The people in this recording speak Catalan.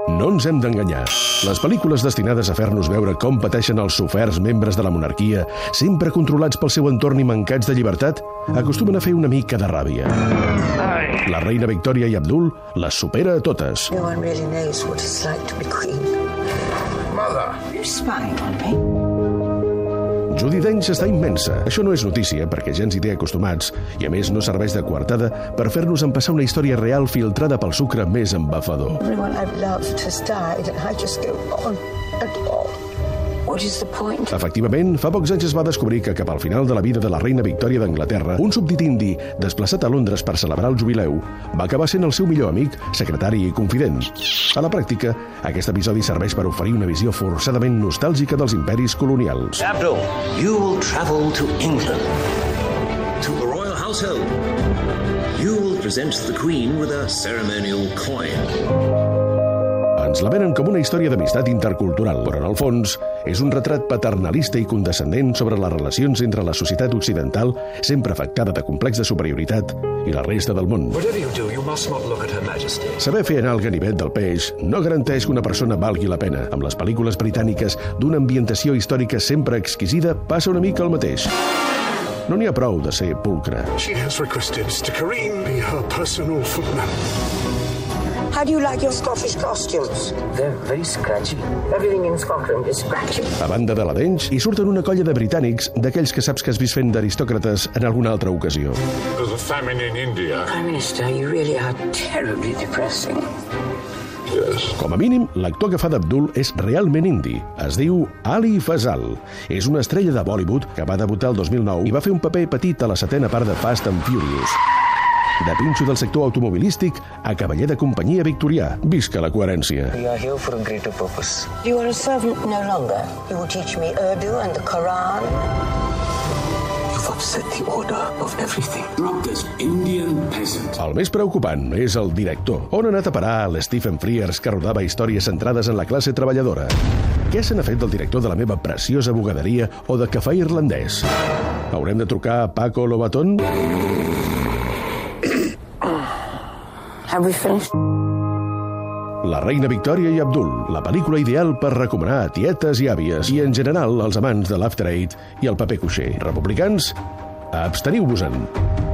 No ens hem d'enganyar. Les pel·lícules destinades a fer-nos veure com pateixen els soferts membres de la monarquia, sempre controlats pel seu entorn i mancats de llibertat, acostumen a fer una mica de ràbia. La reina Victòria i Abdul les supera a totes. No one really knows what it's like to be queen. Mother! You're spying on me. Judi Dench està immensa. Això no és notícia, perquè ja ens hi té acostumats, i a més no serveix de coartada per fer-nos empassar una història real filtrada pel sucre més embafador. Everyone I've loved has died, and I just go on and on. What is the point? Efectivament, fa pocs anys es va descobrir que cap al final de la vida de la reina Victòria d'Anglaterra, un súbdit indi, desplaçat a Londres per celebrar el jubileu, va acabar sent el seu millor amic, secretari i confident. A la pràctica, aquest episodi serveix per oferir una visió forçadament nostàlgica dels imperis colonials. Abdul, you will travel to England, to the royal household. You will present the Queen with a ceremonial coin. Ens la venen com una història d'amistat intercultural, però en el fons és un retrat paternalista i condescendent sobre les relacions entre la societat occidental, sempre afectada de complex de superioritat, i la resta del món. Saber fer anar el ganivet del peix no garanteix que una persona valgui la pena. Amb les pel·lícules britàniques d'una ambientació històrica sempre exquisida passa una mica el mateix. No n'hi ha prou de ser pulcre. She has requested Mr. Kareem be her personal footman. How do you like your Scottish costumes? They're very scratchy. Everything in Scotland is scratchy. A banda de la Dench, hi surten una colla de britànics, d'aquells que saps que has vist fent d'aristòcrates en alguna altra ocasió. There's a famine in India. Prime Minister, you really are terribly depressing. Yes. Com a mínim, l'actor que fa d'Abdul és realment indi. Es diu Ali Fazal. És una estrella de Bollywood que va debutar el 2009 i va fer un paper petit a la 7ª part de Fast and Furious. De pinxo del sector automobilístic a cavaller de companyia victorià. Visca la coherència. We are here for a greater purpose. You are a servant no longer. You will teach me Urdu and the Quran. You've upset the order of everything. Drop this Indian peasant. El més preocupant és el director. On ha anat a parar l'Stephen Frears, que rodava històries centrades en la classe treballadora? Què se n'ha fet del director de la meva preciosa bugaderia o de cafè irlandès? Haurem de trucar a Paco Lobaton? Have we finished? La reina Victòria i Abdul, la pel·lícula ideal per recomanar a tietes i àvies i, en general, als amants de l'After Eight i el paper cuixer. Republicans, absteniu-vos-en.